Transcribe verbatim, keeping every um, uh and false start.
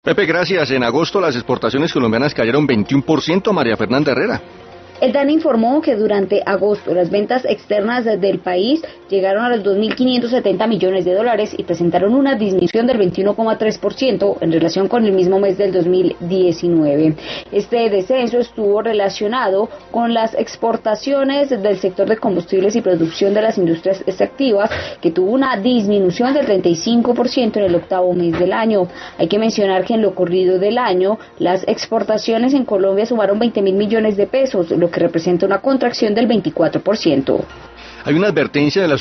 Pepe, gracias. En agosto las exportaciones colombianas cayeron veintiuno por ciento, María Fernanda Herrera. El DANE informó que durante agosto las ventas externas del país llegaron a los dos mil quinientos setenta millones de dólares y presentaron una disminución del veintiuno coma tres por ciento en relación con el mismo mes del dos mil diecinueve. Este descenso estuvo relacionado con las exportaciones del sector de combustibles y producción de las industrias extractivas, que tuvo una disminución del treinta y cinco por ciento en el octavo mes del año. Hay que mencionar que en lo corrido del año las exportaciones en Colombia sumaron veinte mil millones de pesos, lo que representa una contracción del veinticuatro por ciento. Hay una advertencia de la